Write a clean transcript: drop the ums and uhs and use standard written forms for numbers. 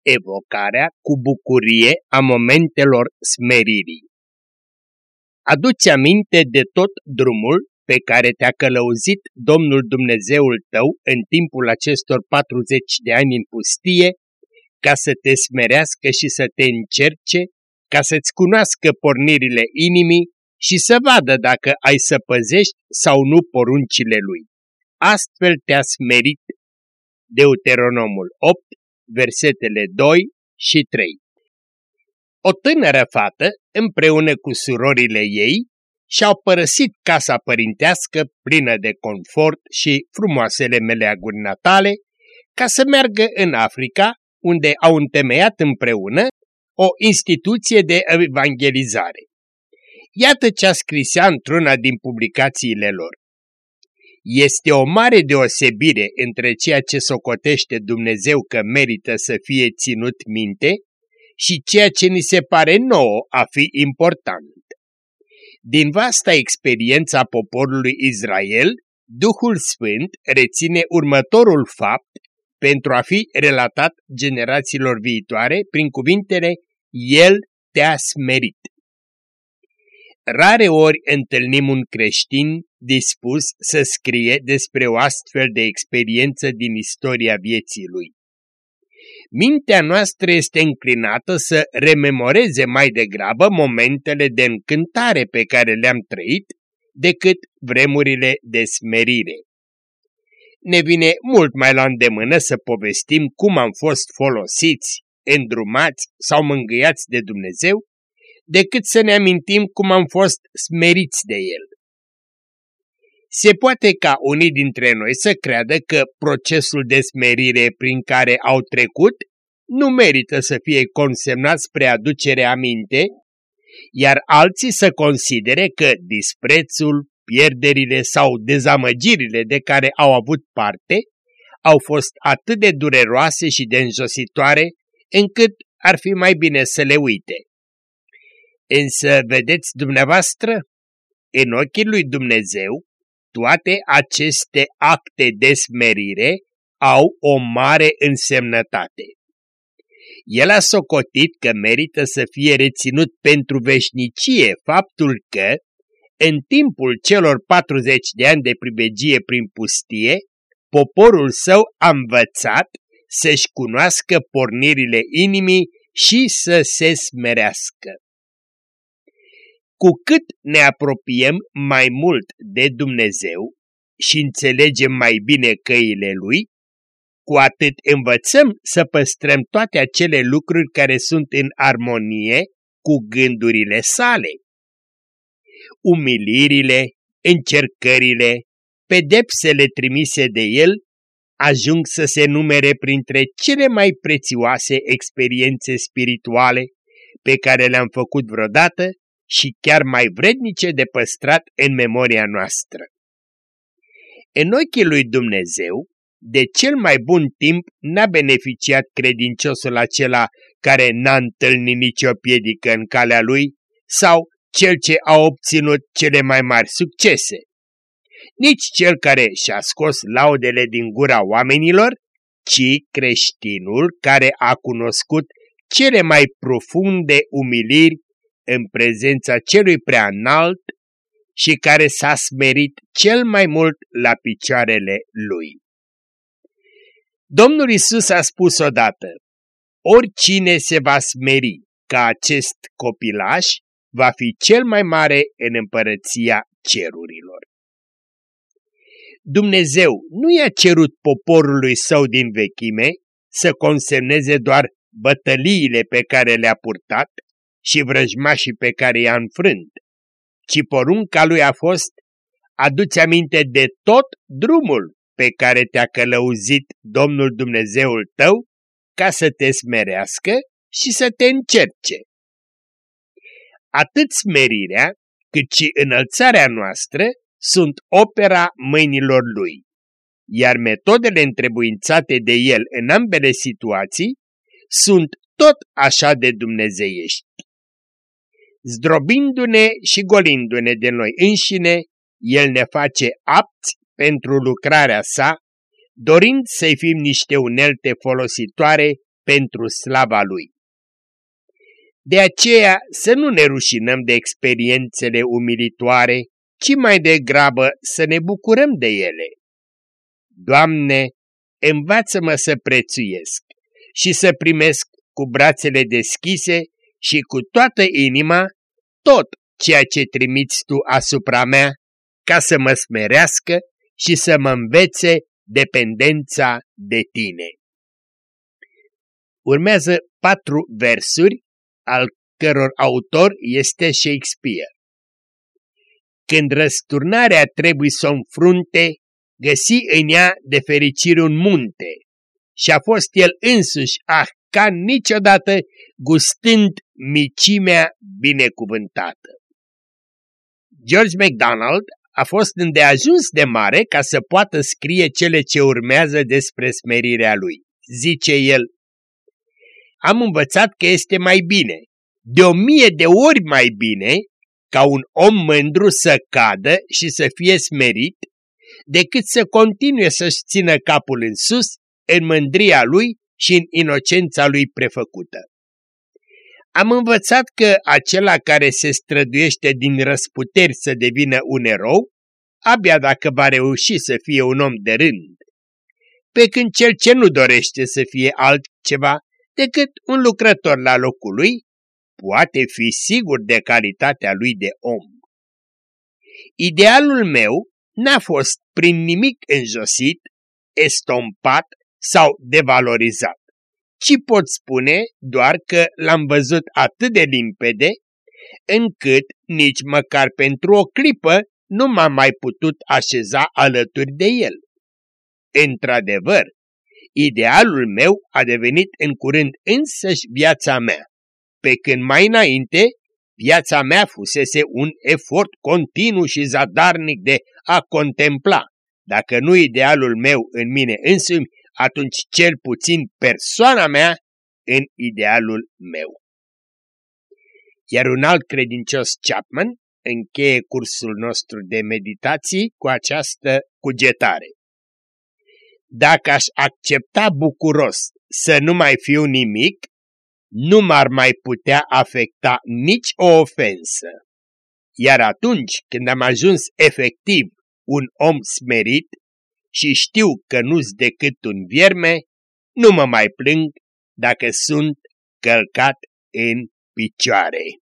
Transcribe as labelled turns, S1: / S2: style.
S1: evocarea cu bucurie a momentelor smeririi. Adu-ți aminte de tot drumul pe care te-a călăuzit Domnul Dumnezeul tău în timpul acestor 40 de ani în pustie, ca să te smerească și să te încerce, ca să-ți cunoască pornirile inimii și să vadă dacă ai să păzești sau nu poruncile lui. Astfel te-a smerit. Deuteronomul 8, versetele 2 și 3. O tânără fată, împreună cu surorile ei, și-au părăsit casa părintească plină de confort și frumoasele meleaguri natale, ca să meargă în Africa, unde au întemeiat împreună o instituție de evangelizare. Iată ce a scris ea într-una din publicațiile lor. Este o mare deosebire între ceea ce socotește Dumnezeu că merită să fie ținut minte și ceea ce ni se pare nouă a fi important. Din vasta experiență a poporului Israel, Duhul Sfânt reține următorul fapt pentru a fi relatat generațiilor viitoare prin cuvintele El te-a smerit. Rare ori întâlnim un creștin dispus să scrie despre o astfel de experiență din istoria vieții lui. Mintea noastră este înclinată să rememoreze mai degrabă momentele de încântare pe care le-am trăit decât vremurile de smerire. Ne vine mult mai la îndemână să povestim cum am fost folosiți, îndrumați sau mângâiați de Dumnezeu, decât să ne amintim cum am fost smeriți de El. Se poate ca unii dintre noi să creadă că procesul de smerire prin care au trecut nu merită să fie consemnat spre aducere aminte, iar alții să considere că disprețul, pierderile sau dezamăgirile de care au avut parte au fost atât de dureroase și de înjositoare încât ar fi mai bine să le uite. Însă vedeți dumneavoastră, în ochii lui Dumnezeu, toate aceste acte de smerire au o mare însemnătate. El a socotit că merită să fie reținut pentru veșnicie faptul că, în timpul celor 40 de ani de pribegie prin pustie, poporul său a învățat să-și cunoască pornirile inimii și să se smerească. Cu cât ne apropiem mai mult de Dumnezeu și înțelegem mai bine căile Lui, cu atât învățăm să păstrăm toate acele lucruri care sunt în armonie cu gândurile sale. Umilirile, încercările, pedepsele trimise de El ajung să se numere printre cele mai prețioase experiențe spirituale pe care le-am făcut vreodată și chiar mai vrednice de păstrat în memoria noastră. În ochii lui Dumnezeu, de cel mai bun timp n-a beneficiat credinciosul acela care n-a întâlnit nicio piedică în calea lui sau cel ce a obținut cele mai mari succese. Nici cel care și-a scos laudele din gura oamenilor, ci creștinul care a cunoscut cele mai profunde umiliri în prezența celui prea înalt și care s-a smerit cel mai mult la picioarele lui. Domnul Iisus a spus odată: oricine se va smeri ca acest copilaș va fi cel mai mare în împărăția cerurilor. Dumnezeu nu i-a cerut poporului său din vechime să consemneze doar bătăliile pe care le-a purtat și vrăjmașii pe care i-a înfrânt, ci porunca lui a fost: adu-ți aminte de tot drumul pe care te-a călăuzit Domnul Dumnezeul tău ca să te smerească și să te încerce. Atât smerirea cât și înălțarea noastră sunt opera mâinilor Lui, iar metodele întrebuințate de El în ambele situații sunt tot așa de dumnezeiești. Zdrobindu-ne și golindu-ne de noi înșine, El ne face apți pentru lucrarea sa, dorind să-i fim niște unelte folositoare pentru slava Lui. De aceea să nu ne rușinăm de experiențele umilitoare, ci mai degrabă să ne bucurăm de ele. Doamne, învață-mă să prețuiesc și să primesc cu brațele deschise și cu toată inima tot ceea ce trimiți Tu asupra mea, ca să mă smerească și să mă învețe dependența de Tine. Urmează 4 versuri, al căror autor este Shakespeare. Când răsturnarea trebuie să o înfrunte, găsi în ea de fericire un munte, și a fost el însuși, ca niciodată, gustând micimea binecuvântată. George MacDonald a fost îndeajuns de mare ca să poată scrie cele ce urmează despre smerirea lui. Zice el: am învățat că este mai bine, de 1000 de ori mai bine, ca un om mândru să cadă și să fie smerit, decât să continue să-și țină capul în sus, în mândria lui și în inocența lui prefăcută. Am învățat că acela care se străduiește din răsputeri să devină un erou, abia dacă va reuși să fie un om de rând, pe când cel ce nu dorește să fie altceva decât un lucrător la locul lui, poate fi sigur de calitatea lui de om. Idealul meu n-a fost prin nimic înjosit, estompat sau devalorizat, ci pot spune doar că l-am văzut atât de limpede, încât nici măcar pentru o clipă nu m-am mai putut așeza alături de el. Într-adevăr, idealul meu a devenit în curând însăși viața mea, pe când mai înainte viața mea fusese un efort continuu și zadarnic de a contempla, dacă nu idealul meu în mine însumi, atunci cel puțin persoana mea în idealul meu. Iar un alt credincios, Chapman, încheie cursul nostru de meditații cu această cugetare: dacă aș accepta bucuros să nu mai fiu nimic, nu m-ar mai putea afecta nici o ofensă. Iar atunci când am ajuns efectiv un om smerit și știu că nu-s decât un vierme, nu mă mai plâng dacă sunt călcat în picioare.